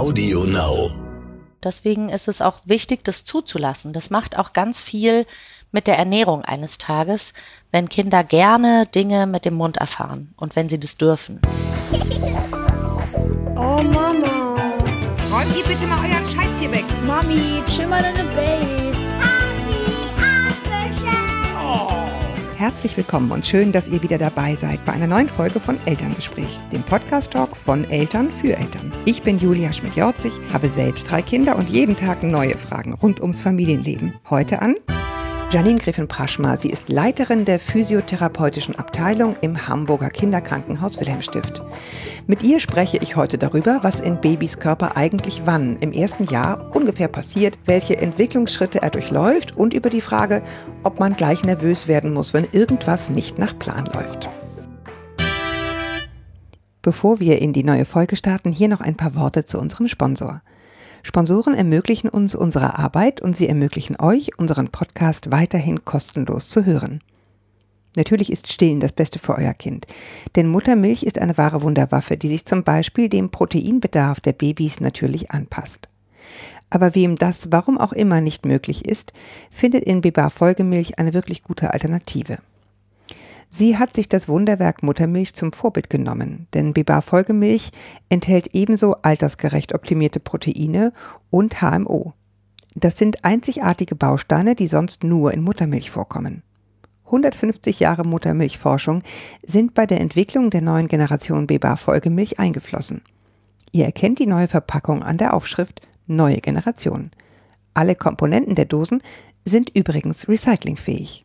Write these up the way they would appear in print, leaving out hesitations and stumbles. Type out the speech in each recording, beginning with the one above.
Audio Now. Deswegen ist es auch wichtig, das zuzulassen. Das macht auch ganz viel mit der Ernährung eines Tages, wenn Kinder gerne Dinge mit dem Mund erfahren und wenn sie das dürfen. Oh Mama. Räumt ihr bitte mal euren Scheiß hier weg. Mami, chill mal deine Base. Herzlich willkommen und schön, dass ihr wieder dabei seid bei einer neuen Folge von Elterngespräch, dem Podcast-Talk von Eltern für Eltern. Ich bin Julia Schmidt-Jorzig, habe selbst 3 Kinder und jeden Tag neue Fragen rund ums Familienleben. Heute an Janine Griffen-Praschma. Sie ist Leiterin der physiotherapeutischen Abteilung im Hamburger Kinderkrankenhaus Wilhelmstift. Mit ihr spreche ich heute darüber, was in Babys Körper eigentlich wann im ersten Jahr ungefähr passiert, welche Entwicklungsschritte er durchläuft und über die Frage, ob man gleich nervös werden muss, wenn irgendwas nicht nach Plan läuft. Bevor wir in die neue Folge starten, hier noch ein paar Worte zu unserem Sponsor. Sponsoren ermöglichen uns unsere Arbeit und sie ermöglichen euch, unseren Podcast weiterhin kostenlos zu hören. Natürlich ist Stillen das Beste für euer Kind, denn Muttermilch ist eine wahre Wunderwaffe, die sich zum Beispiel dem Proteinbedarf der Babys natürlich anpasst. Aber wem das, warum auch immer, nicht möglich ist, findet in Bebar Folgemilch eine wirklich gute Alternative. Sie hat sich das Wunderwerk Muttermilch zum Vorbild genommen, denn Bebar Folgemilch enthält ebenso altersgerecht optimierte Proteine und HMO. Das sind einzigartige Bausteine, die sonst nur in Muttermilch vorkommen. 150 Jahre Muttermilchforschung sind bei der Entwicklung der neuen Generation Bebar Folgemilch eingeflossen. Ihr erkennt die neue Verpackung an der Aufschrift Neue Generation. Alle Komponenten der Dosen sind übrigens recyclingfähig.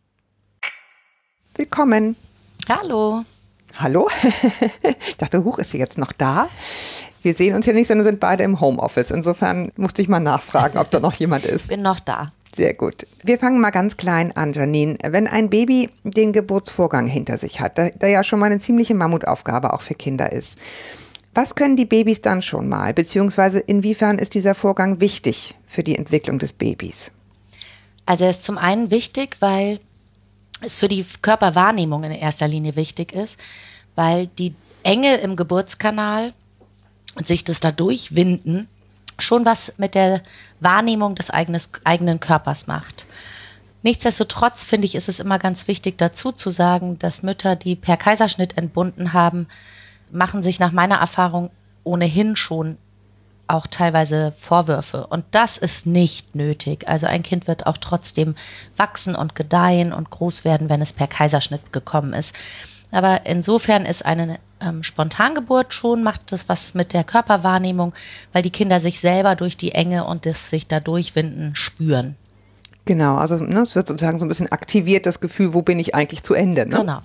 Willkommen. Hallo. Hallo? Ich dachte, Huch, ist sie jetzt noch da? Wir sehen uns ja nicht, sondern sind beide im Homeoffice. Insofern musste ich mal nachfragen, ob da noch jemand ist. Bin noch da. Sehr gut. Wir fangen mal ganz klein an, Janine. Wenn ein Baby den Geburtsvorgang hinter sich hat, der ja schon mal eine ziemliche Mammutaufgabe auch für Kinder ist, was können die Babys dann schon mal? Beziehungsweise inwiefern ist dieser Vorgang wichtig für die Entwicklung des Babys? Also er ist zum einen wichtig, weil es für die Körperwahrnehmung in erster Linie wichtig ist, weil die Enge im Geburtskanal und sich das da durchwinden schon was mit der Wahrnehmung des eigenen Körpers macht. Nichtsdestotrotz finde ich, ist es immer ganz wichtig dazu zu sagen, dass Mütter, die per Kaiserschnitt entbunden haben, machen sich nach meiner Erfahrung ohnehin schon auch teilweise Vorwürfe. Und das ist nicht nötig. Also ein Kind wird auch trotzdem wachsen und gedeihen und groß werden, wenn es per Kaiserschnitt gekommen ist. Aber insofern ist eine Spontangeburt schon, macht das was mit der Körperwahrnehmung, weil die Kinder sich selber durch die Enge und das sich da durchwinden spüren. Genau, also es wird sozusagen so ein bisschen aktiviert, das Gefühl, wo bin ich eigentlich zu Ende. Ne? Genau.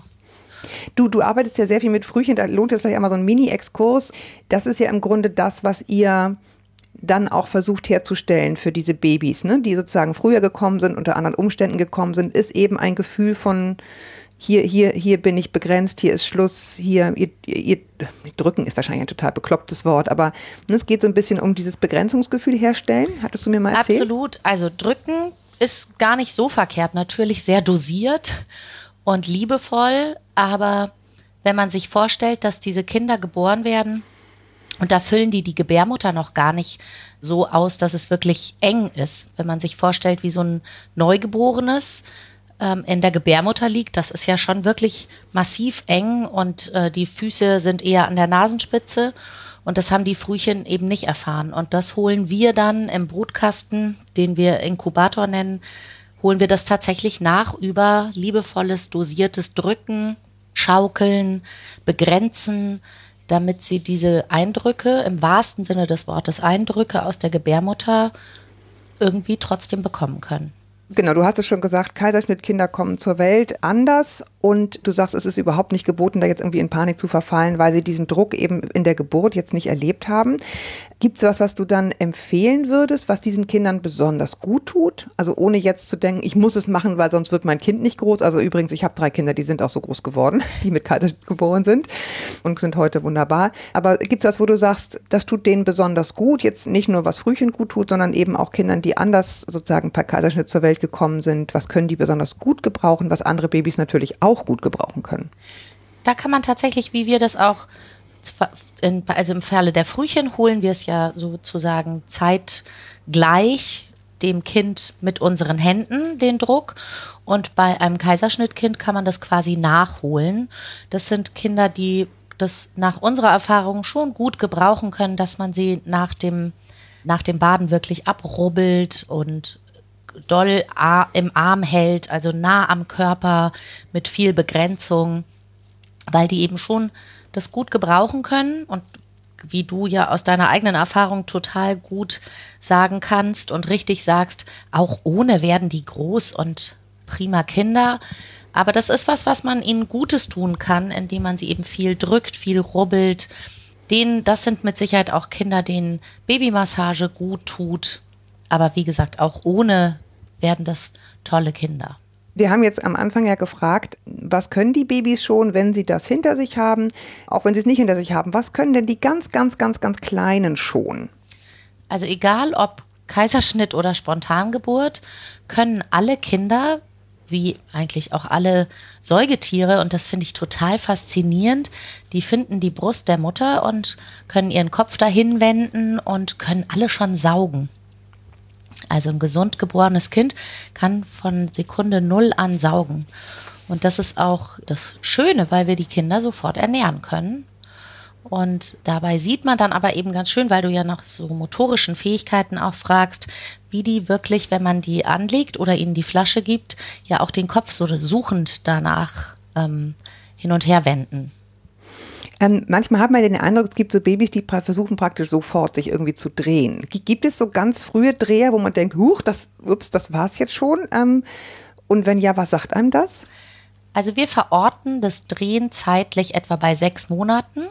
Du arbeitest ja sehr viel mit Frühchen, da lohnt jetzt vielleicht einmal so ein Mini-Exkurs. Das ist ja im Grunde das, was ihr dann auch versucht herzustellen für diese Babys, ne? Die sozusagen früher gekommen sind, unter anderen Umständen gekommen sind, ist eben ein Gefühl von hier bin ich begrenzt, hier ist Schluss, ihr drücken ist wahrscheinlich ein total beklopptes Wort, aber es geht so ein bisschen um dieses Begrenzungsgefühl herstellen. Hattest du mir mal erzählt? Absolut, also drücken ist gar nicht so verkehrt, natürlich sehr dosiert und liebevoll, aber wenn man sich vorstellt, dass diese Kinder geboren werden und da füllen die Gebärmutter noch gar nicht so aus, dass es wirklich eng ist. Wenn man sich vorstellt, wie so ein Neugeborenes in der Gebärmutter liegt, das ist ja schon wirklich massiv eng und die Füße sind eher an der Nasenspitze und das haben die Frühchen eben nicht erfahren. Und das holen wir dann im Brutkasten, den wir Inkubator nennen, holen wir das tatsächlich nach über liebevolles, dosiertes Drücken, Schaukeln, Begrenzen, damit sie diese Eindrücke, im wahrsten Sinne des Wortes Eindrücke aus der Gebärmutter irgendwie trotzdem bekommen können. Genau, du hast es schon gesagt, Kaiserschnittkinder kommen zur Welt anders und du sagst, es ist überhaupt nicht geboten, da jetzt irgendwie in Panik zu verfallen, weil sie diesen Druck eben in der Geburt jetzt nicht erlebt haben. Gibt es was du dann empfehlen würdest, was diesen Kindern besonders gut tut? Also ohne jetzt zu denken, ich muss es machen, weil sonst wird mein Kind nicht groß. Also übrigens, ich habe 3 Kinder, die sind auch so groß geworden, die mit Kaiserschnitt geboren sind und sind heute wunderbar. Aber gibt es was, wo du sagst, das tut denen besonders gut, jetzt nicht nur was Frühchen gut tut, sondern eben auch Kindern, die anders sozusagen per Kaiserschnitt zur Welt gekommen sind? Was können die besonders gut gebrauchen, was andere Babys natürlich auch gut gebrauchen können? Da kann man tatsächlich, wie wir das auch also im Falle der Frühchen holen wir es ja sozusagen zeitgleich dem Kind mit unseren Händen den Druck. Und bei einem Kaiserschnittkind kann man das quasi nachholen. Das sind Kinder, die das nach unserer Erfahrung schon gut gebrauchen können, dass man sie nach dem Baden wirklich abrubbelt und doll im Arm hält, also nah am Körper mit viel Begrenzung, weil die eben schon das gut gebrauchen können und wie du ja aus deiner eigenen Erfahrung total gut sagen kannst und richtig sagst, auch ohne werden die groß und prima Kinder. Aber das ist was man ihnen Gutes tun kann, indem man sie eben viel drückt, viel rubbelt. Das sind mit Sicherheit auch Kinder, denen Babymassage gut tut. Aber wie gesagt, auch ohne werden das tolle Kinder. Wir haben jetzt am Anfang ja gefragt, was können die Babys schon, wenn sie das hinter sich haben? Auch wenn sie es nicht hinter sich haben, was können denn die ganz, ganz, ganz, ganz Kleinen schon? Also egal ob Kaiserschnitt oder Spontangeburt, können alle Kinder, wie eigentlich auch alle Säugetiere, und das finde ich total faszinierend, die finden die Brust der Mutter und können ihren Kopf dahin wenden und können alle schon saugen. Also ein gesund geborenes Kind kann von Sekunde 0 an saugen. Und das ist auch das Schöne, weil wir die Kinder sofort ernähren können. Und dabei sieht man dann aber eben ganz schön, weil du ja nach so motorischen Fähigkeiten auch fragst, wie die wirklich, wenn man die anlegt oder ihnen die Flasche gibt, ja auch den Kopf so suchend danach hin und her wenden. Manchmal hat man den Eindruck, es gibt so Babys, die versuchen praktisch sofort sich irgendwie zu drehen. Gibt es so ganz frühe Dreher, wo man denkt, das war's jetzt schon? Und wenn ja, was sagt einem das? Also wir verorten das Drehen zeitlich etwa bei 6 Monaten.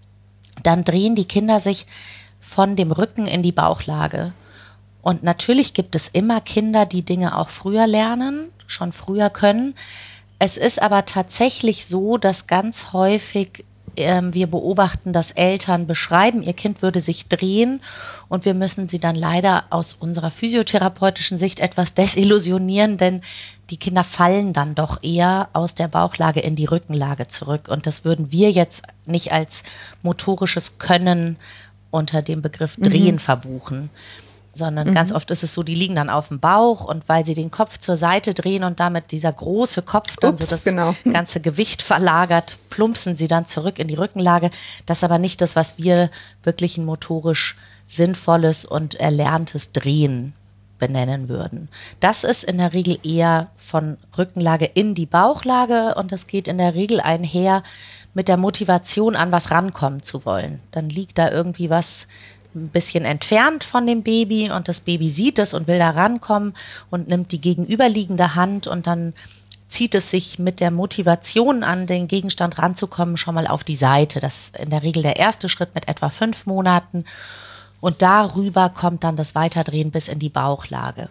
Dann drehen die Kinder sich von dem Rücken in die Bauchlage. Und natürlich gibt es immer Kinder, die Dinge auch früher lernen, schon früher können. Es ist aber tatsächlich so, dass ganz häufig wir beobachten, dass Eltern beschreiben, ihr Kind würde sich drehen und wir müssen sie dann leider aus unserer physiotherapeutischen Sicht etwas desillusionieren, denn die Kinder fallen dann doch eher aus der Bauchlage in die Rückenlage zurück. Und das würden wir jetzt nicht als motorisches Können unter dem Begriff Drehen verbuchen, sondern ganz oft ist es so, die liegen dann auf dem Bauch und weil sie den Kopf zur Seite drehen und damit dieser große Kopf dann so das ganze Gewicht verlagert, plumpsen sie dann zurück in die Rückenlage. Das ist aber nicht das, was wir wirklich ein motorisch sinnvolles und erlerntes Drehen benennen würden. Das ist in der Regel eher von Rückenlage in die Bauchlage und das geht in der Regel einher mit der Motivation, an was rankommen zu wollen. Dann liegt da irgendwie was ein bisschen entfernt von dem Baby und das Baby sieht es und will da rankommen und nimmt die gegenüberliegende Hand und dann zieht es sich mit der Motivation an den Gegenstand ranzukommen schon mal auf die Seite. Das ist in der Regel der erste Schritt mit etwa 5 Monaten und darüber kommt dann das Weiterdrehen bis in die Bauchlage.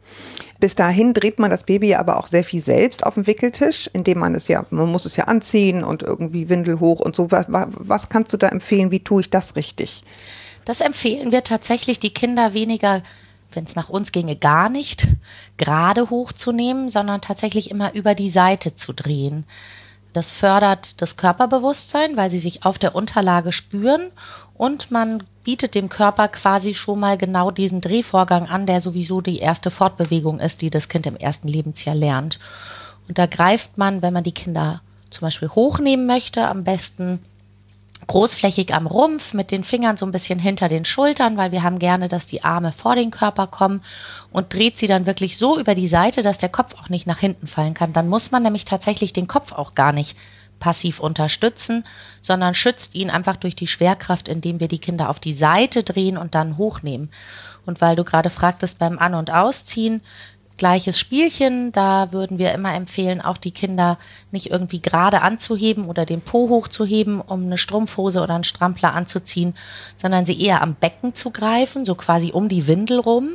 Bis dahin dreht man das Baby aber auch sehr viel selbst auf dem Wickeltisch, indem man muss es ja anziehen und irgendwie Windel hoch und so. Was kannst du da empfehlen? Wie tue ich das richtig? Das empfehlen wir tatsächlich, die Kinder weniger, wenn es nach uns ginge, gar nicht gerade hochzunehmen, sondern tatsächlich immer über die Seite zu drehen. Das fördert das Körperbewusstsein, weil sie sich auf der Unterlage spüren und man bietet dem Körper quasi schon mal genau diesen Drehvorgang an, der sowieso die erste Fortbewegung ist, die das Kind im ersten Lebensjahr lernt. Und da greift man, wenn man die Kinder zum Beispiel hochnehmen möchte, am besten großflächig am Rumpf, mit den Fingern so ein bisschen hinter den Schultern, weil wir haben gerne, dass die Arme vor den Körper kommen und dreht sie dann wirklich so über die Seite, dass der Kopf auch nicht nach hinten fallen kann. Dann muss man nämlich tatsächlich den Kopf auch gar nicht passiv unterstützen, sondern schützt ihn einfach durch die Schwerkraft, indem wir die Kinder auf die Seite drehen und dann hochnehmen. Und weil du gerade fragtest beim An- und Ausziehen, gleiches Spielchen, da würden wir immer empfehlen, auch die Kinder nicht irgendwie gerade anzuheben oder den Po hochzuheben, um eine Strumpfhose oder einen Strampler anzuziehen, sondern sie eher am Becken zu greifen, so quasi um die Windel rum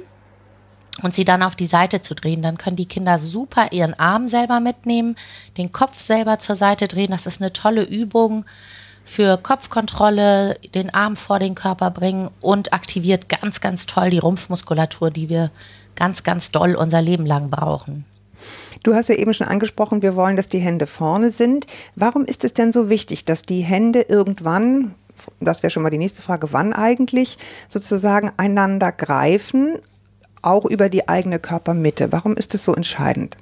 und sie dann auf die Seite zu drehen. Dann können die Kinder super ihren Arm selber mitnehmen, den Kopf selber zur Seite drehen. Das ist eine tolle Übung für Kopfkontrolle, den Arm vor den Körper bringen und aktiviert ganz, ganz toll die Rumpfmuskulatur, die wir ganz, ganz doll unser Leben lang brauchen. Du hast ja eben schon angesprochen, wir wollen, dass die Hände vorne sind. Warum ist es denn so wichtig, dass die Hände irgendwann, das wäre schon mal die nächste Frage, wann eigentlich sozusagen einander greifen, auch über die eigene Körpermitte? Warum ist das so entscheidend?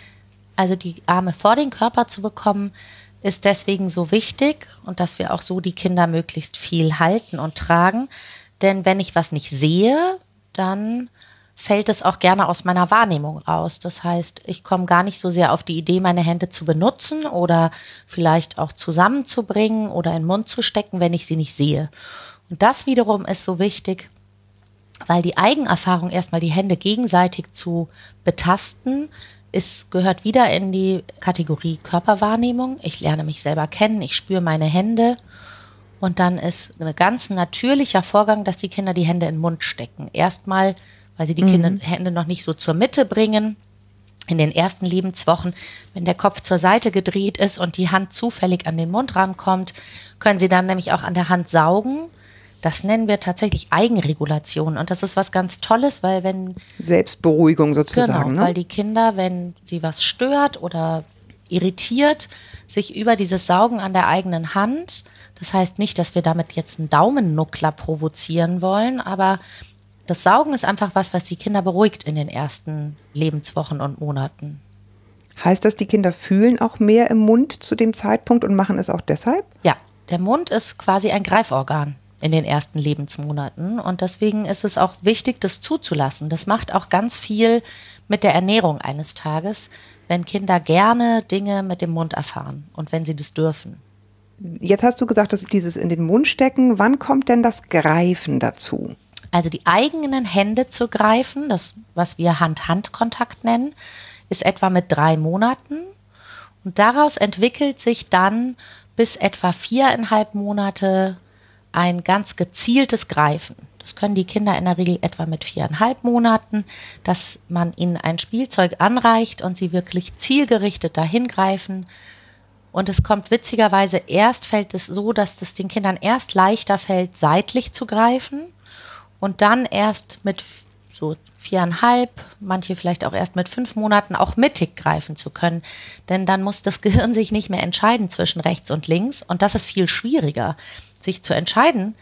Also die Arme vor den Körper zu bekommen, ist deswegen so wichtig und dass wir auch so die Kinder möglichst viel halten und tragen. Denn wenn ich was nicht sehe, dann fällt es auch gerne aus meiner Wahrnehmung raus. Das heißt, ich komme gar nicht so sehr auf die Idee, meine Hände zu benutzen oder vielleicht auch zusammenzubringen oder in den Mund zu stecken, wenn ich sie nicht sehe. Und das wiederum ist so wichtig, weil die Eigenerfahrung, erstmal die Hände gegenseitig zu betasten, gehört wieder in die Kategorie Körperwahrnehmung. Ich lerne mich selber kennen, ich spüre meine Hände. Und dann ist ein ganz natürlicher Vorgang, dass die Kinder die Hände in den Mund stecken. Erstmal, weil sie die Hände noch nicht so zur Mitte bringen. In den ersten Lebenswochen, wenn der Kopf zur Seite gedreht ist und die Hand zufällig an den Mund rankommt, können sie dann nämlich auch an der Hand saugen. Das nennen wir tatsächlich Eigenregulation. Und das ist was ganz Tolles, weil wenn... Selbstberuhigung sozusagen. Genau, weil die Kinder, wenn sie was stört oder irritiert, sich über dieses Saugen an der eigenen Hand, das heißt nicht, dass wir damit jetzt einen Daumennuckler provozieren wollen, aber das Saugen ist einfach was die Kinder beruhigt in den ersten Lebenswochen und Monaten. Heißt das, die Kinder fühlen auch mehr im Mund zu dem Zeitpunkt und machen es auch deshalb? Ja, der Mund ist quasi ein Greiforgan in den ersten Lebensmonaten und deswegen ist es auch wichtig, das zuzulassen. Das macht auch ganz viel mit der Ernährung eines Tages, wenn Kinder gerne Dinge mit dem Mund erfahren und wenn sie das dürfen. Jetzt hast du gesagt, dass dieses in den Mund stecken. Wann kommt denn das Greifen dazu? Also die eigenen Hände zu greifen, das, was wir Hand-Hand-Kontakt nennen, ist etwa mit 3 Monaten. Und daraus entwickelt sich dann bis etwa 4,5 Monate ein ganz gezieltes Greifen. Das können die Kinder in der Regel etwa mit 4,5 Monaten, dass man ihnen ein Spielzeug anreicht und sie wirklich zielgerichtet dahin greifen. Und es kommt witzigerweise fällt es so, dass es den Kindern erst leichter fällt, seitlich zu greifen und dann erst mit so 4,5, manche vielleicht auch erst mit 5 Monaten auch mittig greifen zu können. Denn dann muss das Gehirn sich nicht mehr entscheiden zwischen rechts und links und das ist viel schwieriger, sich zu entscheiden.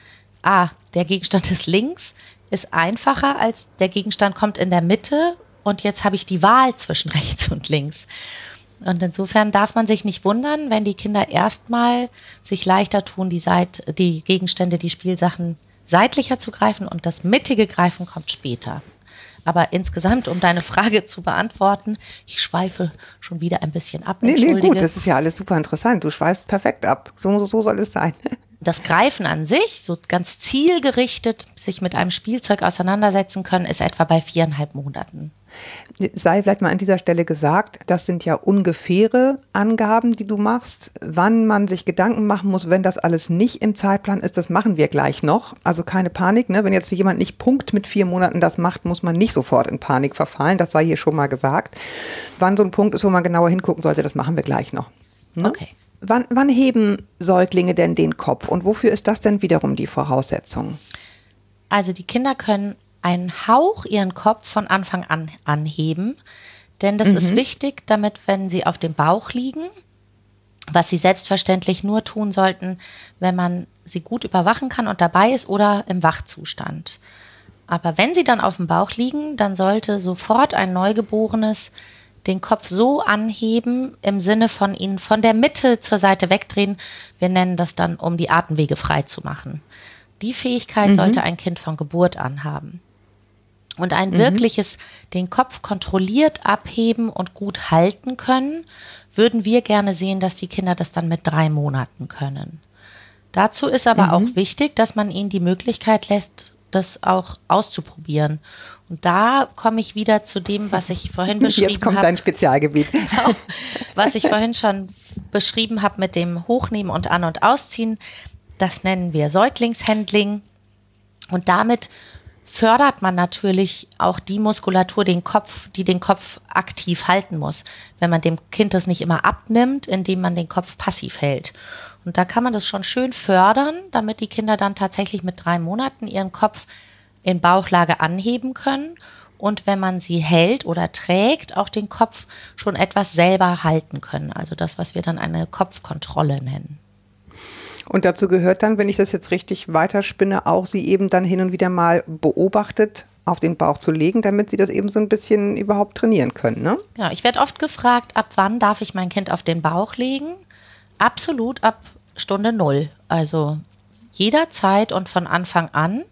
Der Gegenstand ist links, ist einfacher als der Gegenstand kommt in der Mitte und jetzt habe ich die Wahl zwischen rechts und links. Und insofern darf man sich nicht wundern, wenn die Kinder erstmal sich leichter tun, die Gegenstände, die Spielsachen seitlicher zu greifen und das mittige Greifen kommt später. Aber insgesamt, um deine Frage zu beantworten, ich schweife schon wieder ein bisschen ab. Nee, gut, das ist ja alles super interessant. Du schweifst perfekt ab. So soll es sein. Das Greifen an sich, so ganz zielgerichtet sich mit einem Spielzeug auseinandersetzen können, ist etwa bei 4,5 Monaten. Sei vielleicht mal an dieser Stelle gesagt, das sind ja ungefähre Angaben, die du machst. Wann man sich Gedanken machen muss, wenn das alles nicht im Zeitplan ist, das machen wir gleich noch. Also keine Panik, ne? Wenn jetzt jemand nicht Punkt mit 4 Monaten das macht, muss man nicht sofort in Panik verfallen. Das sei hier schon mal gesagt. Wann so ein Punkt ist, wo man genauer hingucken sollte, das machen wir gleich noch. Ne? Okay. Wann heben Säuglinge denn den Kopf und wofür ist das denn wiederum die Voraussetzung? Also die Kinder können einen Hauch ihren Kopf von Anfang an anheben, denn das ist wichtig, damit, wenn sie auf dem Bauch liegen, was sie selbstverständlich nur tun sollten, wenn man sie gut überwachen kann und dabei ist oder im Wachzustand. Aber wenn sie dann auf dem Bauch liegen, dann sollte sofort ein Neugeborenes den Kopf so anheben, im Sinne von ihn von der Mitte zur Seite wegdrehen. Wir nennen das dann, um die Atemwege frei zu machen. Die Fähigkeit sollte ein Kind von Geburt an haben. Und ein wirkliches, den Kopf kontrolliert abheben und gut halten können, würden wir gerne sehen, dass die Kinder das dann mit 3 Monaten können. Dazu ist aber auch wichtig, dass man ihnen die Möglichkeit lässt, das auch auszuprobieren. Und da komme ich wieder zu dem, was ich vorhin beschrieben habe. Jetzt kommt dein Spezialgebiet. Genau, was ich vorhin schon beschrieben habe mit dem Hochnehmen und An- und Ausziehen. Das nennen wir Säuglingshandling. Und damit fördert man natürlich auch die Muskulatur, die den Kopf aktiv halten muss, wenn man dem Kind das nicht immer abnimmt, indem man den Kopf passiv hält. Und da kann man das schon schön fördern, damit die Kinder dann tatsächlich mit 3 Monaten ihren Kopf in Bauchlage anheben können und wenn man sie hält oder trägt, auch den Kopf schon etwas selber halten können. Also das, was wir dann eine Kopfkontrolle nennen. Und dazu gehört dann, wenn ich das jetzt richtig weiterspinne, auch sie eben dann hin und wieder mal beobachtet auf den Bauch zu legen, damit sie das eben so ein bisschen überhaupt trainieren können, ne? Genau, ich werde oft gefragt, ab wann darf ich mein Kind auf den Bauch legen? Absolut ab Stunde 0. Also jederzeit und von Anfang an.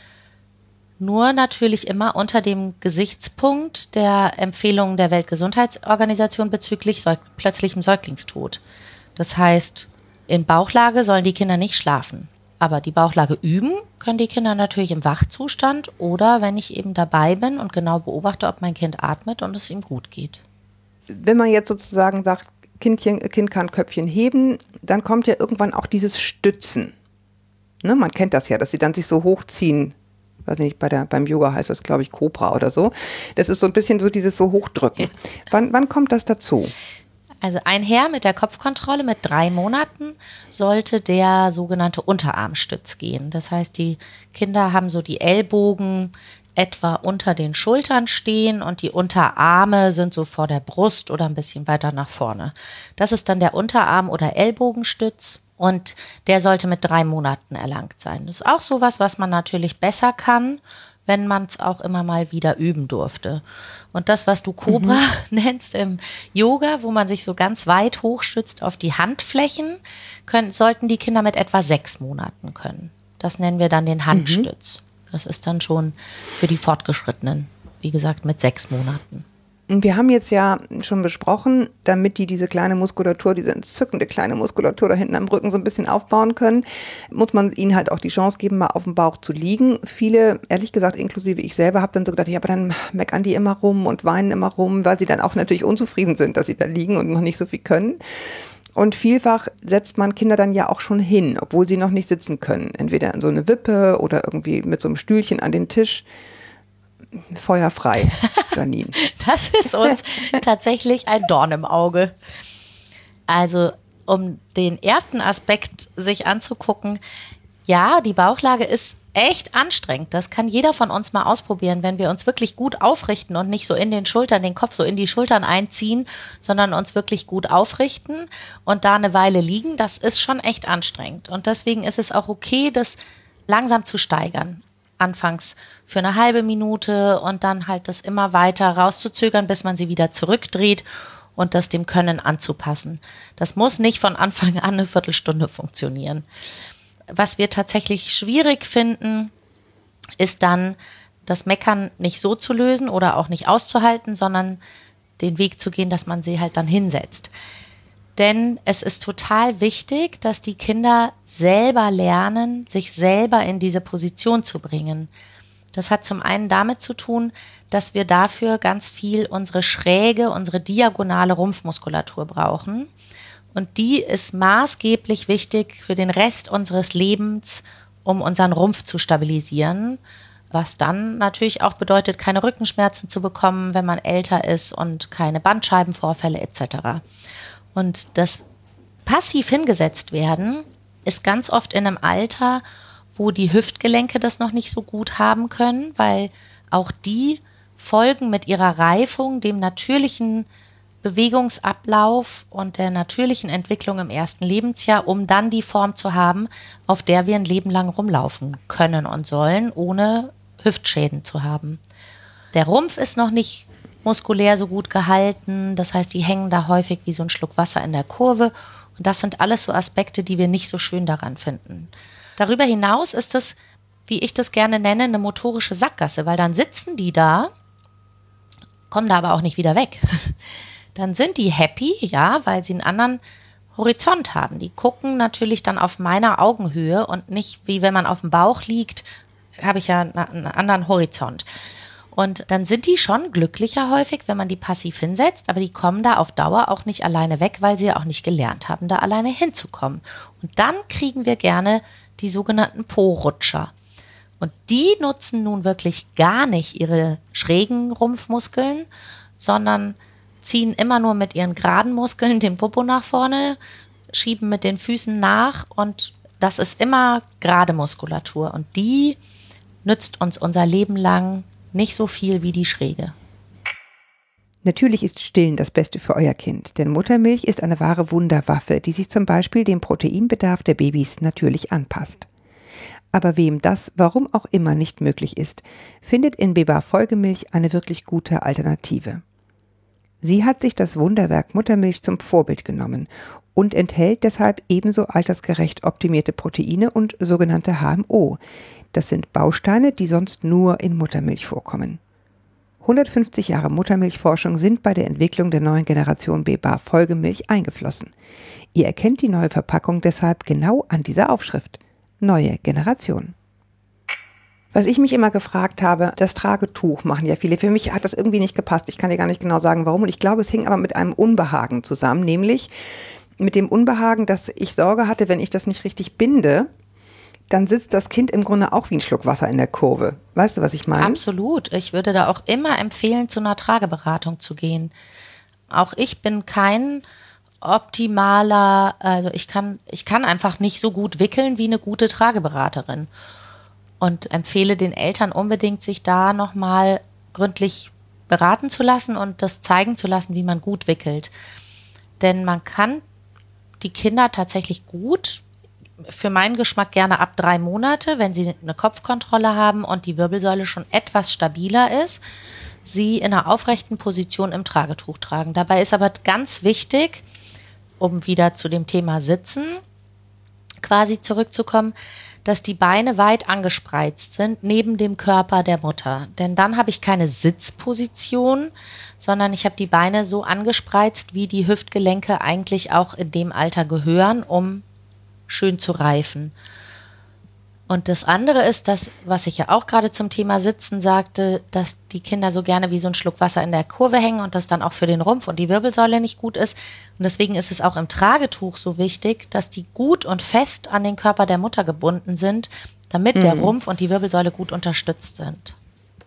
Nur natürlich immer unter dem Gesichtspunkt der Empfehlungen der Weltgesundheitsorganisation bezüglich plötzlichem Säuglingstod. Das heißt, in Bauchlage sollen die Kinder nicht schlafen. Aber die Bauchlage üben können die Kinder natürlich im Wachzustand oder wenn ich eben dabei bin und genau beobachte, ob mein Kind atmet und es ihm gut geht. Wenn man jetzt sozusagen sagt, Kind kann Köpfchen heben, dann kommt ja irgendwann auch dieses Stützen. Ne, man kennt das ja, dass sie dann sich so hochziehen. Weiß nicht, beim Yoga heißt das, glaube ich, Cobra oder so. Das ist so ein bisschen so dieses so Hochdrücken. Wann kommt das dazu? Also einher mit der Kopfkontrolle mit 3 Monaten sollte der sogenannte Unterarmstütz gehen. Das heißt, die Kinder haben so die Ellbogen etwa unter den Schultern stehen und die Unterarme sind so vor der Brust oder ein bisschen weiter nach vorne. Das ist dann der Unterarm- oder Ellbogenstütz und der sollte mit 3 Monaten erlangt sein. Das ist auch sowas, was man natürlich besser kann, wenn man es auch immer mal wieder üben durfte. Und das, was du Cobra nennst im Yoga, wo man sich so ganz weit hochstützt auf die Handflächen, sollten die Kinder mit etwa 6 Monaten können. Das nennen wir dann den Handstütz. Das ist dann schon für die Fortgeschrittenen, wie gesagt, mit 6 Monaten. Wir haben jetzt ja schon besprochen, damit die diese kleine Muskulatur, diese entzückende kleine Muskulatur da hinten am Rücken so ein bisschen aufbauen können, muss man ihnen halt auch die Chance geben, mal auf dem Bauch zu liegen. Viele, ehrlich gesagt, inklusive ich selber, habe dann so gedacht, ja, aber dann meckern die immer rum und weinen immer rum, weil sie dann auch natürlich unzufrieden sind, dass sie da liegen und noch nicht so viel können. Und vielfach setzt man Kinder dann ja auch schon hin, obwohl sie noch nicht sitzen können. Entweder in so eine Wippe oder irgendwie mit so einem Stühlchen an den Tisch. Feuerfrei, Janine. Das ist uns tatsächlich ein Dorn im Auge. Also, um den ersten Aspekt sich anzugucken, ja, die Bauchlage ist echt anstrengend. Das kann jeder von uns mal ausprobieren, wenn wir uns wirklich gut aufrichten und nicht so in den Schultern, den Kopf so in die Schultern einziehen, sondern uns wirklich gut aufrichten und da eine Weile liegen. Das ist schon echt anstrengend. Und deswegen ist es auch okay, das langsam zu steigern. Anfangs für eine halbe Minute und dann halt das immer weiter rauszuzögern, bis man sie wieder zurückdreht und das dem Können anzupassen. Das muss nicht von Anfang an eine Viertelstunde funktionieren. Was wir tatsächlich schwierig finden, ist dann das Meckern nicht so zu lösen oder auch nicht auszuhalten, sondern den Weg zu gehen, dass man sie halt dann hinsetzt. Denn es ist total wichtig, dass die Kinder selber lernen, sich selber in diese Position zu bringen. Das hat zum einen damit zu tun, dass wir dafür ganz viel unsere schräge, unsere diagonale Rumpfmuskulatur brauchen. Und die ist maßgeblich wichtig für den Rest unseres Lebens, um unseren Rumpf zu stabilisieren. Was dann natürlich auch bedeutet, keine Rückenschmerzen zu bekommen, wenn man älter ist und keine Bandscheibenvorfälle etc. Und das passiv hingesetzt werden ist ganz oft in einem Alter, wo die Hüftgelenke das noch nicht so gut haben können, weil auch die folgen mit ihrer Reifung dem natürlichen Bewegungsablauf und der natürlichen Entwicklung im ersten Lebensjahr, um dann die Form zu haben, auf der wir ein Leben lang rumlaufen können und sollen, ohne Hüftschäden zu haben. Der Rumpf ist noch nicht muskulär so gut gehalten, das heißt, die hängen da häufig wie so ein Schluck Wasser in der Kurve und das sind alles so Aspekte, die wir nicht so schön daran finden. Darüber hinaus ist es, wie ich das gerne nenne, eine motorische Sackgasse, weil dann sitzen die da, kommen da aber auch nicht wieder weg. Dann sind die happy, ja, weil sie einen anderen Horizont haben. Die gucken natürlich dann auf meiner Augenhöhe und nicht, wie wenn man auf dem Bauch liegt, habe ich ja einen anderen Horizont. Und dann sind die schon glücklicher häufig, wenn man die passiv hinsetzt, aber die kommen da auf Dauer auch nicht alleine weg, weil sie ja auch nicht gelernt haben, da alleine hinzukommen. Und dann kriegen wir gerne die sogenannten Po-Rutscher. Und die nutzen nun wirklich gar nicht ihre schrägen Rumpfmuskeln, sondern ziehen immer nur mit ihren geraden Muskeln den Popo nach vorne, schieben mit den Füßen nach und das ist immer gerade Muskulatur. Und die nützt uns unser Leben lang nicht so viel wie die schräge. Natürlich ist Stillen das Beste für euer Kind, denn Muttermilch ist eine wahre Wunderwaffe, die sich zum Beispiel dem Proteinbedarf der Babys natürlich anpasst. Aber wem das, warum auch immer, nicht möglich ist, findet in Beba Folgemilch eine wirklich gute Alternative. Sie hat sich das Wunderwerk Muttermilch zum Vorbild genommen und enthält deshalb ebenso altersgerecht optimierte Proteine und sogenannte HMO. Das sind Bausteine, die sonst nur in Muttermilch vorkommen. 150 Jahre Muttermilchforschung sind bei der Entwicklung der neuen Generation Beba Folgemilch eingeflossen. Ihr erkennt die neue Verpackung deshalb genau an dieser Aufschrift. Neue Generation. Was ich mich immer gefragt habe, das Tragetuch machen ja viele. Für mich hat das irgendwie nicht gepasst. Ich kann dir gar nicht genau sagen, warum. Und ich glaube, es hing aber mit einem Unbehagen zusammen. Nämlich mit dem Unbehagen, dass ich Sorge hatte, wenn ich das nicht richtig binde, dann sitzt das Kind im Grunde auch wie ein Schluck Wasser in der Kurve. Weißt du, was ich meine? Absolut. Ich würde da auch immer empfehlen, zu einer Trageberatung zu gehen. Auch ich bin kein optimaler, also ich kann einfach nicht so gut wickeln wie eine gute Trageberaterin. Und empfehle den Eltern unbedingt, sich da nochmal gründlich beraten zu lassen und das zeigen zu lassen, wie man gut wickelt. Denn man kann die Kinder tatsächlich gut, für meinen Geschmack gerne ab 3 Monate, wenn sie eine Kopfkontrolle haben und die Wirbelsäule schon etwas stabiler ist, sie in einer aufrechten Position im Tragetuch tragen. Dabei ist aber ganz wichtig, um wieder zu dem Thema Sitzen quasi zurückzukommen, dass die Beine weit angespreizt sind neben dem Körper der Mutter. Denn dann habe ich keine Sitzposition, sondern ich habe die Beine so angespreizt, wie die Hüftgelenke eigentlich auch in dem Alter gehören, um schön zu reifen. Und das andere ist das, was ich ja auch gerade zum Thema Sitzen sagte, dass die Kinder so gerne wie so ein Schluck Wasser in der Kurve hängen und das dann auch für den Rumpf und die Wirbelsäule nicht gut ist. Und deswegen ist es auch im Tragetuch so wichtig, dass die gut und fest an den Körper der Mutter gebunden sind, damit der Rumpf und die Wirbelsäule gut unterstützt sind.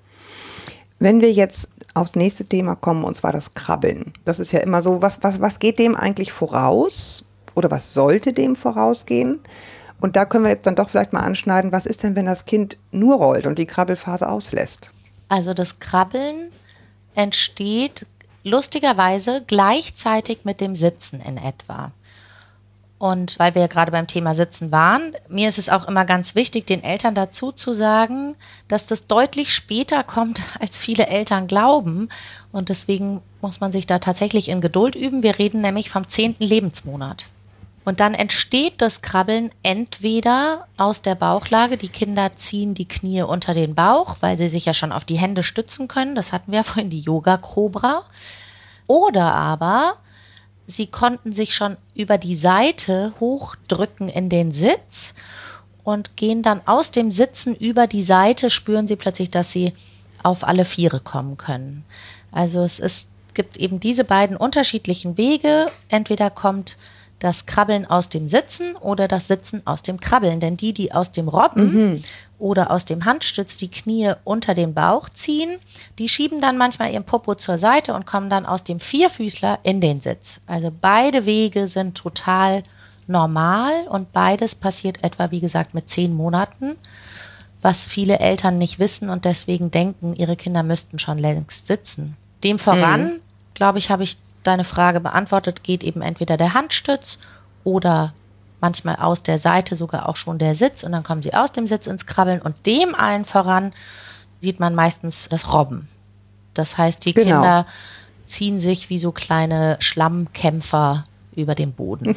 Wenn wir jetzt aufs nächste Thema kommen, und zwar das Krabbeln. Das ist ja immer so, was geht dem eigentlich voraus? Oder was sollte dem vorausgehen? Und da können wir jetzt dann doch vielleicht mal anschneiden, was ist denn, wenn das Kind nur rollt und die Krabbelphase auslässt? Also das Krabbeln entsteht lustigerweise gleichzeitig mit dem Sitzen in etwa. Und weil wir ja gerade beim Thema Sitzen waren, mir ist es auch immer ganz wichtig, den Eltern dazu zu sagen, dass das deutlich später kommt, als viele Eltern glauben. Und deswegen muss man sich da tatsächlich in Geduld üben. Wir reden nämlich vom 10. Lebensmonat. Und dann entsteht das Krabbeln entweder aus der Bauchlage, die Kinder ziehen die Knie unter den Bauch, weil sie sich ja schon auf die Hände stützen können, das hatten wir ja vorhin, die Yoga-Cobra, oder aber sie konnten sich schon über die Seite hochdrücken in den Sitz und gehen dann aus dem Sitzen über die Seite, spüren sie plötzlich, dass sie auf alle Viere kommen können. Also es gibt eben diese beiden unterschiedlichen Wege, entweder kommt das Krabbeln aus dem Sitzen oder das Sitzen aus dem Krabbeln. Denn die aus dem Robben oder aus dem Handstütz die Knie unter den Bauch ziehen, die schieben dann manchmal ihren Popo zur Seite und kommen dann aus dem Vierfüßler in den Sitz. Also beide Wege sind total normal und beides passiert etwa, wie gesagt, mit 10 Monaten, was viele Eltern nicht wissen und deswegen denken, ihre Kinder müssten schon längst sitzen. Dem voran, glaube ich, habe ich deine Frage beantwortet, geht eben entweder der Handstütz oder manchmal aus der Seite sogar auch schon der Sitz und dann kommen sie aus dem Sitz ins Krabbeln und dem allen voran sieht man meistens das Robben. Das heißt, die Kinder ziehen sich wie so kleine Schlammkämpfer über den Boden.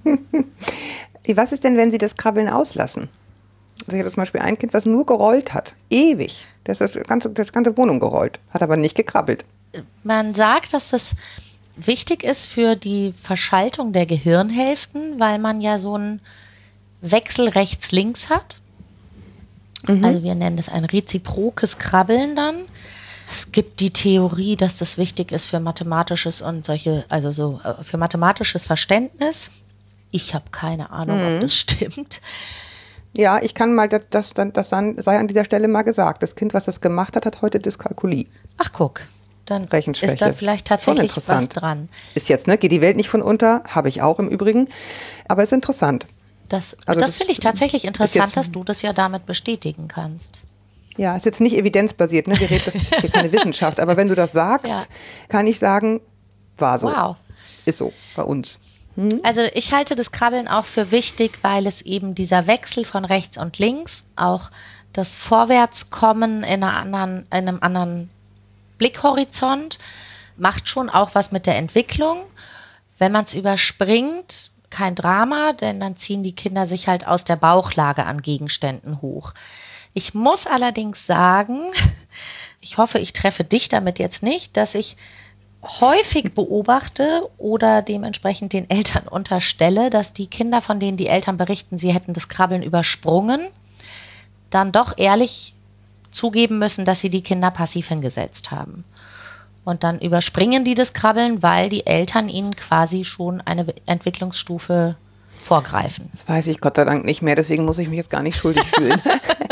Was ist denn, wenn sie das Krabbeln auslassen? Also ich hatte zum Beispiel ein Kind, was nur gerollt hat. Ewig. Das ist das ganze Wohnung gerollt, hat aber nicht gekrabbelt. Man sagt, dass das wichtig ist für die Verschaltung der Gehirnhälften, weil man ja so einen Wechsel rechts-links hat. Also wir nennen das ein reziprokes Krabbeln dann. Es gibt die Theorie, dass das wichtig ist für mathematisches und für mathematisches Verständnis. Ich habe keine Ahnung, ob das stimmt. Ja, ich kann mal, das sei an dieser Stelle mal gesagt. Das Kind, was das gemacht hat, hat heute Dyskalkulie. Ach, guck. Dann Rechenschwäche. ist da vielleicht tatsächlich was dran. Ist jetzt, ne? Geht die Welt nicht von unter, habe ich auch im Übrigen. Aber ist interessant. Das finde ich tatsächlich interessant, dass du das ja damit bestätigen kannst. Ja, ist jetzt nicht evidenzbasiert, ne? Wir reden, das ist hier keine Wissenschaft, aber wenn du das sagst, kann ich sagen, war so. Wow. Ist so bei uns. Also ich halte das Krabbeln auch für wichtig, weil es eben dieser Wechsel von rechts und links, auch das Vorwärtskommen in einem anderen Blickhorizont, macht schon auch was mit der Entwicklung. Wenn man es überspringt, kein Drama, denn dann ziehen die Kinder sich halt aus der Bauchlage an Gegenständen hoch. Ich muss allerdings sagen, ich hoffe, ich treffe dich damit jetzt nicht, dass ich häufig beobachte oder dementsprechend den Eltern unterstelle, dass die Kinder, von denen die Eltern berichten, sie hätten das Krabbeln übersprungen, dann doch ehrlich zugeben müssen, dass sie die Kinder passiv hingesetzt haben. Und dann überspringen die das Krabbeln, weil die Eltern ihnen quasi schon eine Entwicklungsstufe vorgreifen. Das weiß ich Gott sei Dank nicht mehr, deswegen muss ich mich jetzt gar nicht schuldig fühlen.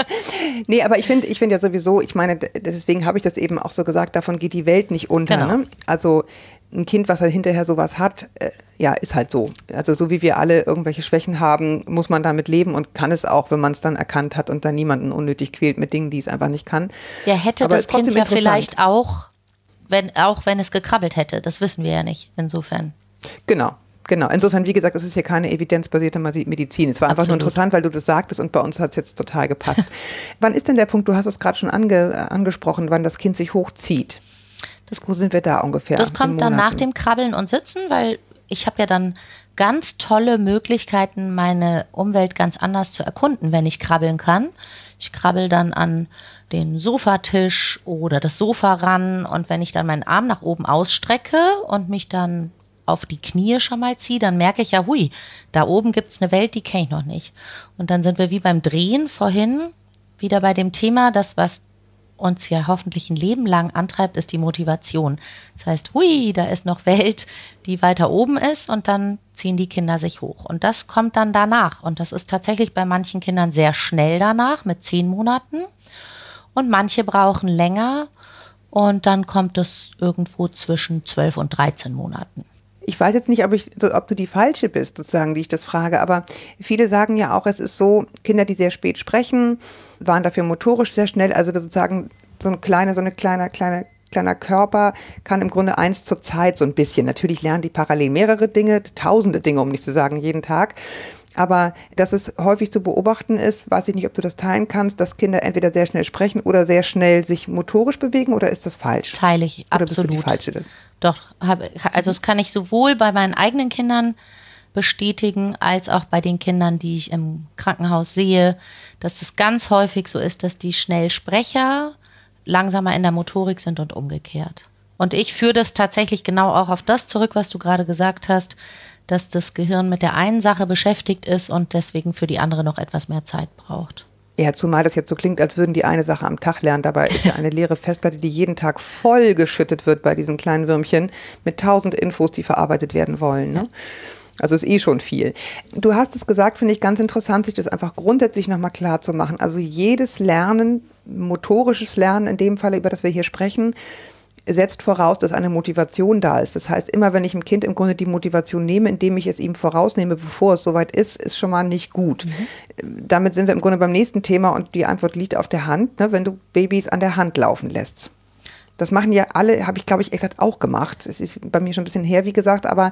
Nee, aber ich finde ja sowieso, ich meine, deswegen habe ich das eben auch so gesagt, davon geht die Welt nicht unter. Genau. Ne? Also ein Kind, was halt hinterher sowas hat, ja, ist halt so. Also so wie wir alle irgendwelche Schwächen haben, muss man damit leben und kann es auch, wenn man es dann erkannt hat und dann niemanden unnötig quält mit Dingen, die es einfach nicht kann. Ja, hätte aber das Kind ja vielleicht auch, wenn es gekrabbelt hätte. Das wissen wir ja nicht, insofern. Genau. Insofern, wie gesagt, es ist hier keine evidenzbasierte Medizin. Es war einfach nur interessant, weil du das sagtest und bei uns hat es jetzt total gepasst. Wann ist denn der Punkt, du hast es gerade schon angesprochen, wann das Kind sich hochzieht? Wo sind wir da ungefähr? Das kommt dann nach dem Krabbeln und Sitzen, weil ich habe ja dann ganz tolle Möglichkeiten, meine Umwelt ganz anders zu erkunden, wenn ich krabbeln kann. Ich krabbel dann an den Sofatisch oder das Sofa ran und wenn ich dann meinen Arm nach oben ausstrecke und mich dann auf die Knie schon mal ziehe, dann merke ich ja, hui, da oben gibt es eine Welt, die kenne ich noch nicht. Und dann sind wir wie beim Drehen vorhin wieder bei dem Thema, das, was uns ja hoffentlich ein Leben lang antreibt, ist die Motivation. Das heißt, hui, da ist noch Welt, die weiter oben ist und dann ziehen die Kinder sich hoch. Und das kommt dann danach. Und das ist tatsächlich bei manchen Kindern sehr schnell danach, mit 10 Monaten. Und manche brauchen länger und dann kommt es irgendwo zwischen 12 und 13 Monaten. Ich weiß jetzt nicht, ob du die Falsche bist, sozusagen, die ich das frage, aber viele sagen ja auch, es ist so, Kinder, die sehr spät sprechen, waren dafür motorisch sehr schnell, also sozusagen so ein kleiner Körper kann im Grunde eins zur Zeit so ein bisschen. Natürlich lernen die parallel mehrere Dinge, tausende Dinge, um nicht zu sagen, jeden Tag. Aber dass es häufig zu beobachten ist, weiß ich nicht, ob du das teilen kannst, dass Kinder entweder sehr schnell sprechen oder sehr schnell sich motorisch bewegen, oder ist das falsch? Teile ich, oder absolut. Bist du die Falsche? Doch, also das kann ich sowohl bei meinen eigenen Kindern bestätigen, als auch bei den Kindern, die ich im Krankenhaus sehe, dass es ganz häufig so ist, dass die Schnellsprecher langsamer in der Motorik sind und umgekehrt. Und ich führe das tatsächlich genau auch auf das zurück, was du gerade gesagt hast, dass das Gehirn mit der einen Sache beschäftigt ist und deswegen für die andere noch etwas mehr Zeit braucht. Ja, zumal das jetzt so klingt, als würden die eine Sache am Tag lernen. Dabei ist ja eine leere Festplatte, die jeden Tag voll geschüttet wird bei diesen kleinen Würmchen mit 1000 Infos, die verarbeitet werden wollen. Ne? Also ist eh schon viel. Du hast es gesagt, finde ich ganz interessant, sich das einfach grundsätzlich nochmal klar zu machen. Also jedes Lernen, motorisches Lernen in dem Falle, über das wir hier sprechen, setzt voraus, dass eine Motivation da ist. Das heißt, immer wenn ich dem Kind im Grunde die Motivation nehme, indem ich es ihm vorausnehme, bevor es soweit ist schon mal nicht gut. Damit sind wir im Grunde beim nächsten Thema und die Antwort liegt auf der Hand, ne, wenn du Babys an der Hand laufen lässt. Das machen ja alle, habe ich glaube ich exakt auch gemacht. Es ist bei mir schon ein bisschen her, wie gesagt, aber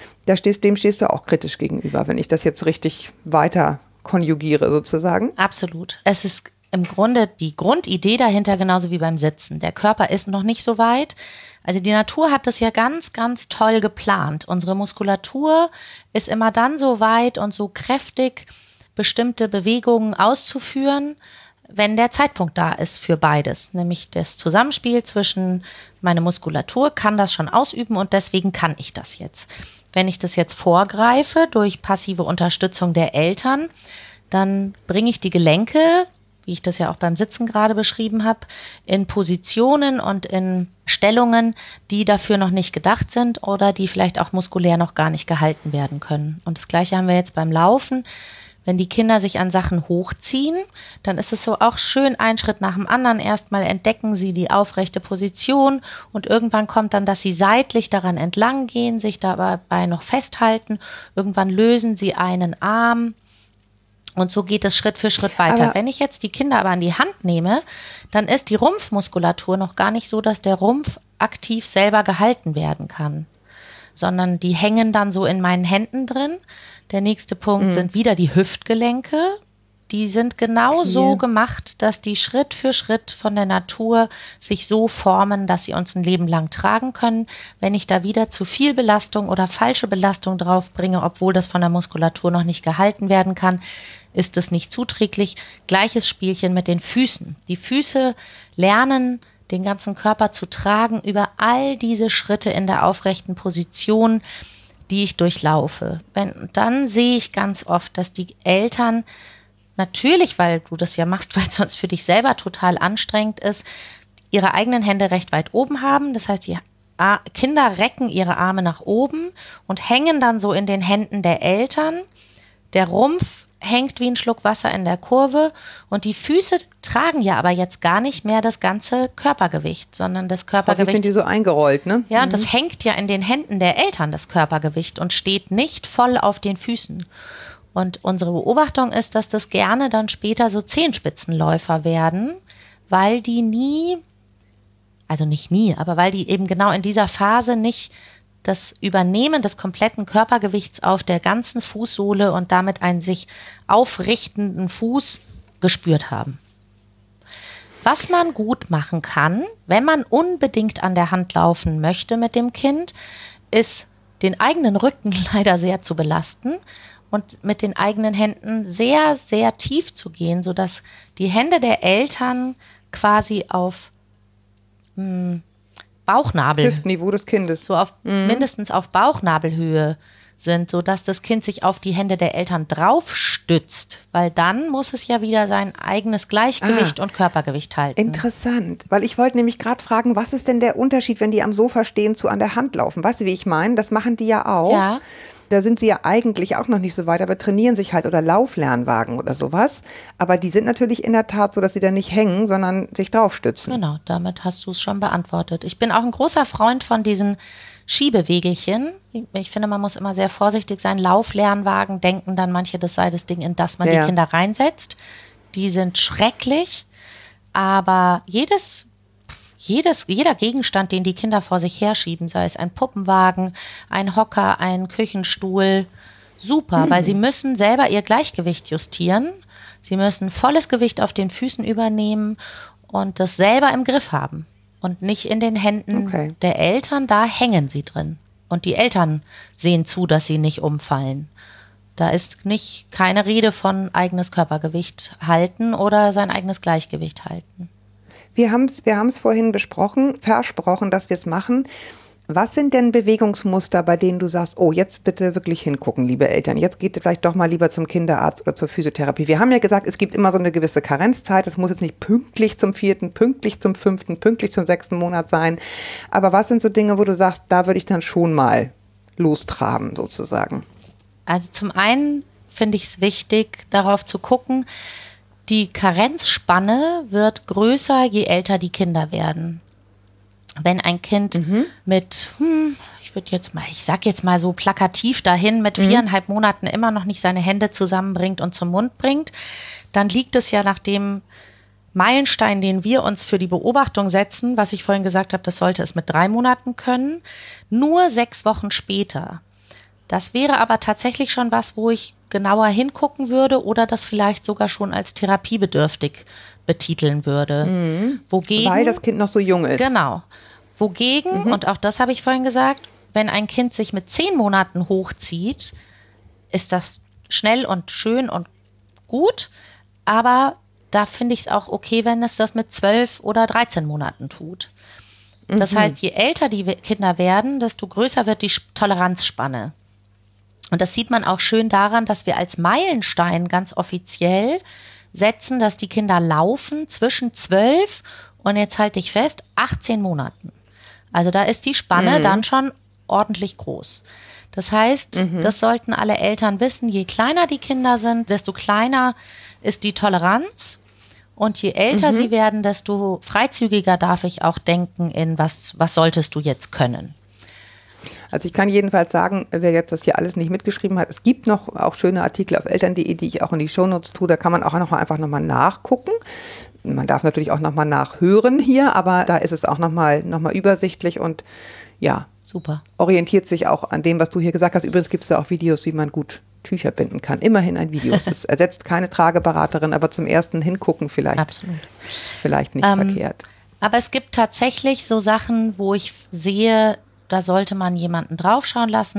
dem stehst du auch kritisch gegenüber, wenn ich das jetzt richtig weiter konjugiere sozusagen. Absolut. Es ist im Grunde die Grundidee dahinter genauso wie beim Sitzen. Der Körper ist noch nicht so weit. Also die Natur hat das ja ganz, ganz toll geplant. Unsere Muskulatur ist immer dann so weit und so kräftig, bestimmte Bewegungen auszuführen, wenn der Zeitpunkt da ist für beides. Nämlich das Zusammenspiel zwischen meine Muskulatur kann das schon ausüben und deswegen kann ich das jetzt. Wenn ich das jetzt vorgreife durch passive Unterstützung der Eltern, dann bringe ich die Gelenke, wie ich das ja auch beim Sitzen gerade beschrieben habe, in Positionen und in Stellungen, die dafür noch nicht gedacht sind oder die vielleicht auch muskulär noch gar nicht gehalten werden können. Und das Gleiche haben wir jetzt beim Laufen. Wenn die Kinder sich an Sachen hochziehen, dann ist es so auch schön, ein Schritt nach dem anderen. Erstmal entdecken sie die aufrechte Position und irgendwann kommt dann, dass sie seitlich daran entlang gehen, sich dabei noch festhalten. Irgendwann lösen sie einen Arm Und so geht es Schritt für Schritt weiter. Aber wenn ich jetzt die Kinder aber an die Hand nehme, dann ist die Rumpfmuskulatur noch gar nicht so, dass der Rumpf aktiv selber gehalten werden kann, sondern die hängen dann so in meinen Händen drin. Der nächste Punkt sind wieder die Hüftgelenke. Die sind genau so gemacht, dass die Schritt für Schritt von der Natur sich so formen, dass sie uns ein Leben lang tragen können. Wenn ich da wieder zu viel Belastung oder falsche Belastung drauf bringe, obwohl das von der Muskulatur noch nicht gehalten werden kann, ist es nicht zuträglich. Gleiches Spielchen mit den Füßen. Die Füße lernen, den ganzen Körper zu tragen über all diese Schritte in der aufrechten Position, die ich durchlaufe. Dann sehe ich ganz oft, dass die Eltern natürlich, weil du das ja machst, weil es sonst für dich selber total anstrengend ist, ihre eigenen Hände recht weit oben haben. Das heißt, die Kinder recken ihre Arme nach oben und hängen dann so in den Händen der Eltern. Der Rumpf hängt wie ein Schluck Wasser in der Kurve und die Füße tragen ja aber jetzt gar nicht mehr das ganze Körpergewicht, sondern das Körpergewicht. Sind die so eingerollt, ne? Ja, und das hängt ja in den Händen der Eltern, das Körpergewicht, und steht nicht voll auf den Füßen. Und unsere Beobachtung ist, dass das gerne dann später so Zehenspitzenläufer werden, weil die weil die eben genau in dieser Phase nicht das Übernehmen des kompletten Körpergewichts auf der ganzen Fußsohle und damit einen sich aufrichtenden Fuß gespürt haben. Was man gut machen kann, wenn man unbedingt an der Hand laufen möchte mit dem Kind, ist den eigenen Rücken leider sehr zu belasten und mit den eigenen Händen sehr, sehr tief zu gehen, sodass die Hände der Eltern quasi auf Bauchnabel, Hüftniveau des Kindes. so auf mindestens auf Bauchnabelhöhe sind, sodass das Kind sich auf die Hände der Eltern drauf stützt, weil dann muss es ja wieder sein eigenes Gleichgewicht und Körpergewicht halten. Interessant, weil ich wollte nämlich gerade fragen, was ist denn der Unterschied, wenn die am Sofa stehen, zu an der Hand laufen? Weißt du, wie ich meine? Das machen die ja auch. Ja. Da sind sie ja eigentlich auch noch nicht so weit, aber trainieren sich halt oder Lauflernwagen oder sowas. Aber die sind natürlich in der Tat so, dass sie da nicht hängen, sondern sich draufstützen. Genau, damit hast du es schon beantwortet. Ich bin auch ein großer Freund von diesen Schiebewegelchen. Ich finde, man muss immer sehr vorsichtig sein. Lauflernwagen denken dann manche, das sei das Ding, in das man die Kinder reinsetzt. Die sind schrecklich, aber jeder Gegenstand, den die Kinder vor sich herschieben, sei es ein Puppenwagen, ein Hocker, ein Küchenstuhl, super, weil sie müssen selber ihr Gleichgewicht justieren. Sie müssen volles Gewicht auf den Füßen übernehmen und das selber im Griff haben und nicht in den Händen der Eltern, da hängen sie drin. Und die Eltern sehen zu, dass sie nicht umfallen. Da ist keine Rede von eigenes Körpergewicht halten oder sein eigenes Gleichgewicht halten. Wir haben es vorhin versprochen, dass wir es machen. Was sind denn Bewegungsmuster, bei denen du sagst, oh, jetzt bitte wirklich hingucken, liebe Eltern. Jetzt geht ihr vielleicht doch mal lieber zum Kinderarzt oder zur Physiotherapie. Wir haben ja gesagt, es gibt immer so eine gewisse Karenzzeit. Es muss jetzt nicht pünktlich zum 4., pünktlich zum 5., pünktlich zum 6. Monat sein. Aber was sind so Dinge, wo du sagst, da würde ich dann schon mal lostraben sozusagen? Also zum einen finde ich es wichtig, darauf zu gucken, die Karenzspanne wird größer, je älter die Kinder werden. Wenn ein Kind mit, ich sag jetzt mal so plakativ dahin, mit 4,5 Monaten immer noch nicht seine Hände zusammenbringt und zum Mund bringt, dann liegt es ja nach dem Meilenstein, den wir uns für die Beobachtung setzen, was ich vorhin gesagt habe, das sollte es mit 3 Monaten können, nur 6 Wochen später. Das wäre aber tatsächlich schon was, wo ich genauer hingucken würde oder das vielleicht sogar schon als therapiebedürftig betiteln würde. Wogegen, weil das Kind noch so jung ist. Genau. Wogegen, und auch das habe ich vorhin gesagt, wenn ein Kind sich mit 10 Monaten hochzieht, ist das schnell und schön und gut, aber da finde ich es auch okay, wenn es das mit 12 oder 13 Monaten tut. Das heißt, je älter die Kinder werden, desto größer wird die Toleranzspanne. Und das sieht man auch schön daran, dass wir als Meilenstein ganz offiziell setzen, dass die Kinder laufen zwischen 12 und, jetzt halte ich fest, 18 Monaten. Also da ist die Spanne dann schon ordentlich groß. Das heißt, das sollten alle Eltern wissen, je kleiner die Kinder sind, desto kleiner ist die Toleranz. Und je älter sie werden, desto freizügiger darf ich auch denken in was solltest du jetzt können. Also ich kann jedenfalls sagen, wer jetzt das hier alles nicht mitgeschrieben hat, es gibt noch auch schöne Artikel auf eltern.de, die ich auch in die Shownotes tue, da kann man auch einfach nochmal nachgucken. Man darf natürlich auch nochmal nachhören hier, aber da ist es auch nochmal übersichtlich und ja, super. Orientiert sich auch an dem, was du hier gesagt hast. Übrigens gibt es da auch Videos, wie man gut Tücher binden kann. Immerhin ein Video. Es ersetzt keine Trageberaterin, aber zum ersten Hingucken vielleicht. Absolut. Vielleicht nicht verkehrt. Aber es gibt tatsächlich so Sachen, wo ich sehe, da sollte man jemanden draufschauen lassen.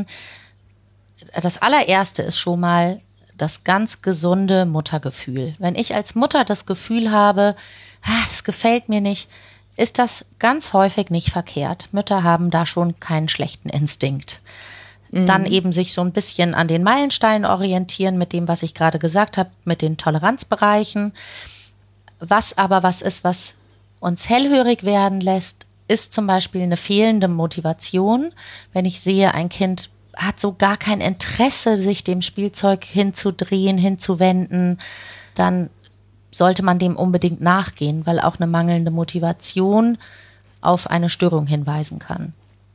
Das allererste ist schon mal das ganz gesunde Muttergefühl. Wenn ich als Mutter das Gefühl habe, das gefällt mir nicht, ist das ganz häufig nicht verkehrt. Mütter haben da schon keinen schlechten Instinkt. Dann eben sich so ein bisschen an den Meilensteinen orientieren mit dem, was ich gerade gesagt habe, mit den Toleranzbereichen. Was ist, was uns hellhörig werden lässt, ist zum Beispiel eine fehlende Motivation. Wenn ich sehe, ein Kind hat so gar kein Interesse, sich dem Spielzeug hinzudrehen, hinzuwenden, dann sollte man dem unbedingt nachgehen, weil auch eine mangelnde Motivation auf eine Störung hinweisen kann.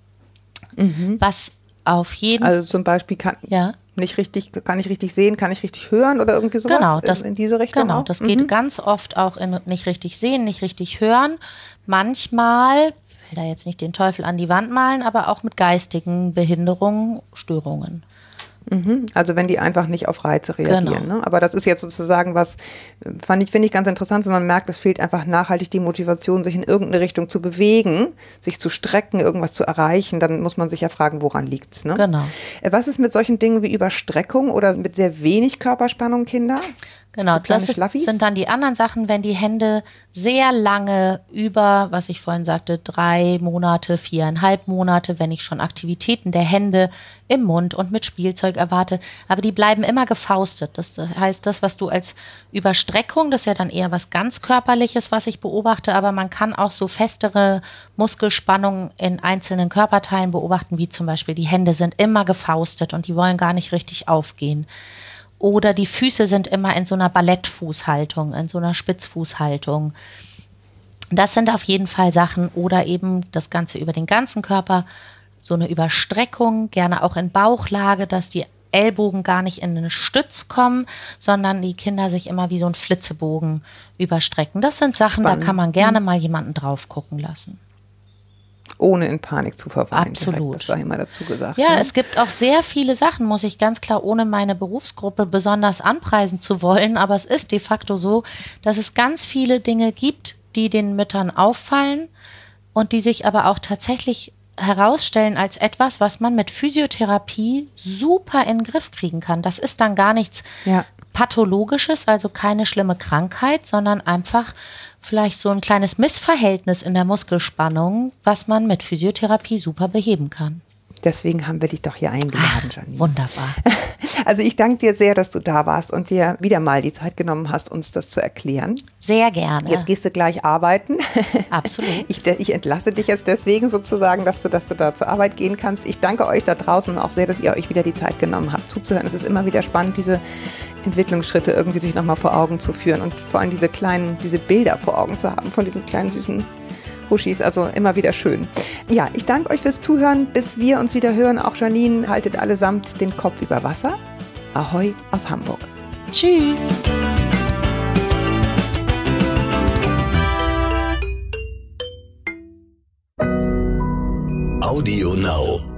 Was auf jeden Fall. Also zum Beispiel kann ich richtig sehen, kann ich richtig hören oder irgendwie sowas? Genau, in diese Richtung. Genau, auch? Das geht ganz oft auch in nicht richtig sehen, nicht richtig hören. Manchmal, ich will da jetzt nicht den Teufel an die Wand malen, aber auch mit geistigen Behinderungen, Störungen. Also wenn die einfach nicht auf Reize reagieren. Genau. Ne? Aber das ist jetzt sozusagen was, finde ich ganz interessant, wenn man merkt, es fehlt einfach nachhaltig die Motivation, sich in irgendeine Richtung zu bewegen, sich zu strecken, irgendwas zu erreichen, dann muss man sich ja fragen, woran liegt's. Ne? Genau. Was ist mit solchen Dingen wie Überstreckung oder mit sehr wenig Körperspannung, Kinder? Genau, So kleine das Schlaffis? sind dann die anderen Sachen, wenn die Hände sehr lange über, was ich vorhin sagte, 3 Monate, 4,5 Monate, wenn ich schon Aktivitäten der Hände im Mund und mit Spielzeug erwarte, aber die bleiben immer gefaustet. Das heißt, das, was du als Überstreckung, das ist ja dann eher was ganz Körperliches, was ich beobachte, aber man kann auch so festere Muskelspannungen in einzelnen Körperteilen beobachten, wie zum Beispiel die Hände sind immer gefaustet und die wollen gar nicht richtig aufgehen. Oder die Füße sind immer in so einer Ballettfußhaltung, in so einer Spitzfußhaltung. Das sind auf jeden Fall Sachen. Oder eben das Ganze über den ganzen Körper, so eine Überstreckung, gerne auch in Bauchlage, dass die Ellbogen gar nicht in einen Stütz kommen, sondern die Kinder sich immer wie so ein Flitzebogen überstrecken. Das sind Sachen, Spannend. Da kann man gerne mal jemanden drauf gucken lassen. Ohne in Panik zu verfallen. Absolut. Direkt, das sei immer dazu gesagt. Ja, ne? es gibt auch sehr viele Sachen, muss ich ganz klar, ohne meine Berufsgruppe besonders anpreisen zu wollen. Aber es ist de facto so, dass es ganz viele Dinge gibt, die den Müttern auffallen und die sich aber auch tatsächlich herausstellen als etwas, was man mit Physiotherapie super in den Griff kriegen kann. Das ist dann gar nichts Pathologisches, also keine schlimme Krankheit, sondern einfach vielleicht so ein kleines Missverhältnis in der Muskelspannung, was man mit Physiotherapie super beheben kann. Deswegen haben wir dich doch hier eingeladen, Janine. Wunderbar. Also ich danke dir sehr, dass du da warst und dir wieder mal die Zeit genommen hast, uns das zu erklären. Sehr gerne. Jetzt gehst du gleich arbeiten. Absolut. Ich entlasse dich jetzt deswegen sozusagen, dass du da zur Arbeit gehen kannst. Ich danke euch da draußen auch sehr, dass ihr euch wieder die Zeit genommen habt, zuzuhören. Es ist immer wieder spannend, diese Entwicklungsschritte irgendwie sich nochmal vor Augen zu führen und vor allem diese Bilder vor Augen zu haben von diesen kleinen süßen Huschis, also immer wieder schön. Ja, ich danke euch fürs Zuhören. Bis wir uns wieder hören, auch Janine, haltet allesamt den Kopf über Wasser. Ahoi aus Hamburg. Tschüss. Audio Now.